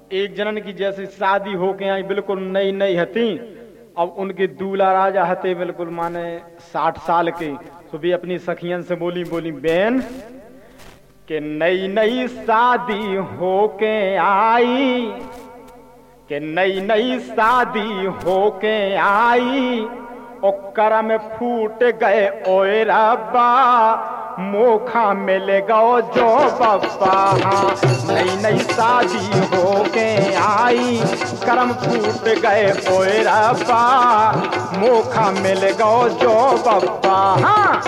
एक जनन की जैसे शादी होके आई बिल्कुल नई नई हती। अब उनके दूल्हा राजा हते बिल्कुल माने 60 साल के। तो भी अपनी सखियन से बोली बहन कि नई नई शादी होके आई, कि नई नई शादी होके आई, ओ करम फूट गए ओए रब्बा, मोखा मिलेगा जो बब्बा। हाँ, नई नई शादी होके आई, करम फूट गए ओए रब्बा, मोखा मिलेगा जो बब्बा। हाँ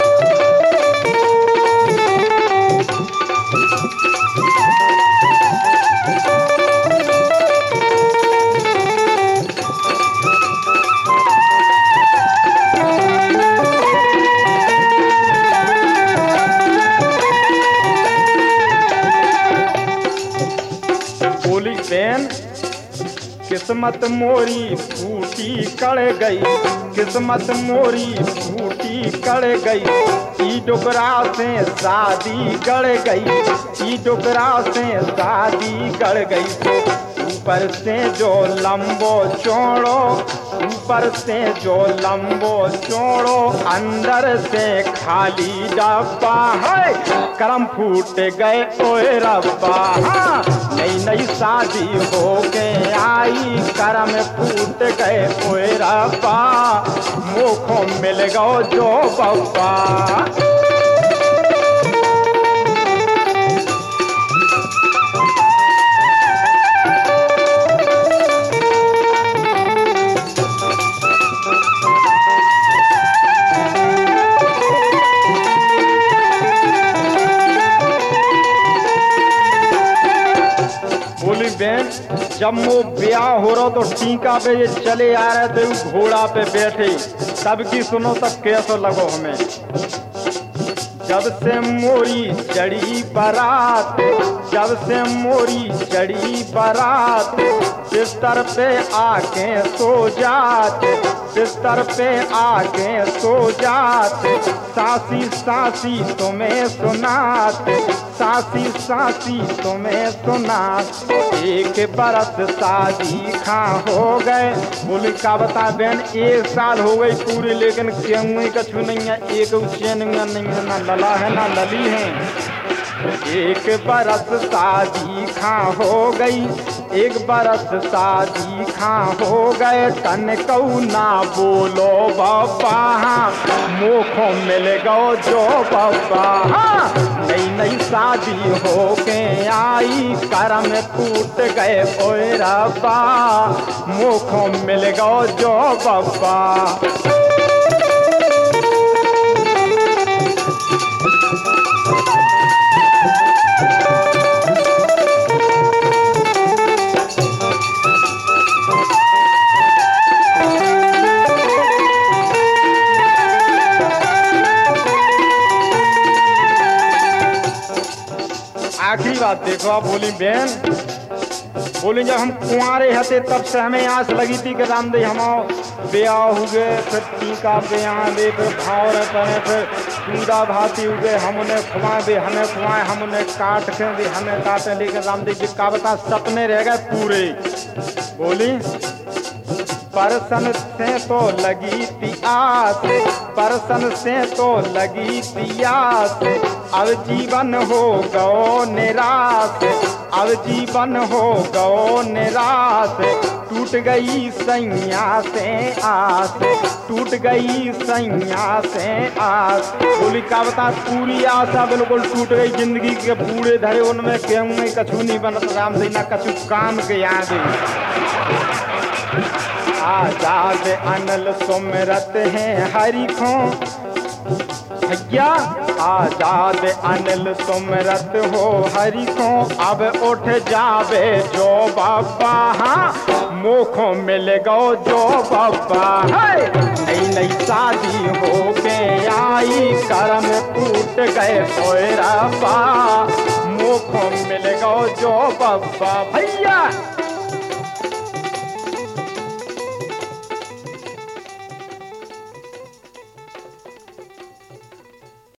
बहन किस्मत मोरी फूटी कड़ गई, किस्मत मोरी फूटी कड़ गई, ई डोकरा से शादी गड़ गई, ई डोकरा से शादी गड़ गई। ऊपर से जो लंबो चौड़ो, ऊपर से जो लंबो चौड़ो, अंदर से खाली डब्बा है, करम फूट गए ओए रब्बा। हाँ, नई नई शादी होके आई, करम फूट गए ओए रब्बा, मोखों मिल गो जो बब्बा। बहन जब वो ब्याह हो रहा तो टीका पे ये चले आ रहे थे घोड़ा पे बैठे, सबकी सुनो तब कैसा लगो हमें। जब से मोरी चढ़ी बारात, जब से मोरी चढ़ी बारात, बिस्तर पे आके सो जाते, बिस्तर पे आके सो जाते, सासी सासी तुम्हें सुनाते, सासी सासी तुम्हें सुनाते। एक बरस शादी खा हो गए, बोली का बता बहन 1 साल हो गई पूरी, लेकिन क्यों कछु नहीं है, एक चैन नहीं है, ना लला है ना लली है। एक बरस शादी खा हो गई, एक बरस शादी खा हो गए, तन कऊ ना बोलो बाबा, मोखों मिल गो जो बाबा। नई नई शादी होके आई, करम टूट गए ओए रब्बा, मोखों मिल गो जो बाबा। आखिरी बात देखो, आप बोली बहन, बोली जब हम कुंवारे हते तब से हमें आस लगी थी कि रामदेव हम ब्याह हो गए, फिर टीका ब्याह दे, फिर भाव पड़े, फिर पूरा भाती हो गए, हम उन्हें खुआ दे, हमें खुआए, हम उन्हें काट के दे, हमें काटे, लेकिन रामदेव जी का बता सपने रह गए पूरे। बोली परसन से तो लगी थी आस, परसन से तो लगी थी आस, अब जीवन हो गो निराश, अब जीवन हो गो निराश, टूट गई सैया से आस, टूट गई सैया से आस। बोली का बता पूरी आशा बिल्कुल टूट गई, जिंदगी के बूढ़े धरे उनमें क्यों कछु नहीं बनत, राम जी ना कछु काम के याद। आजाद अनल सुमरत हैं हरि को भैया, आजाद अनल सुमरत हो हरि को, अब उठ जावे जो बाबा, मोखों मिल गो जो बाबा। नई नई शादी होके आई, करम टूट गए ओए रब्बा, मोखों मिल गो जो बाबा। भैया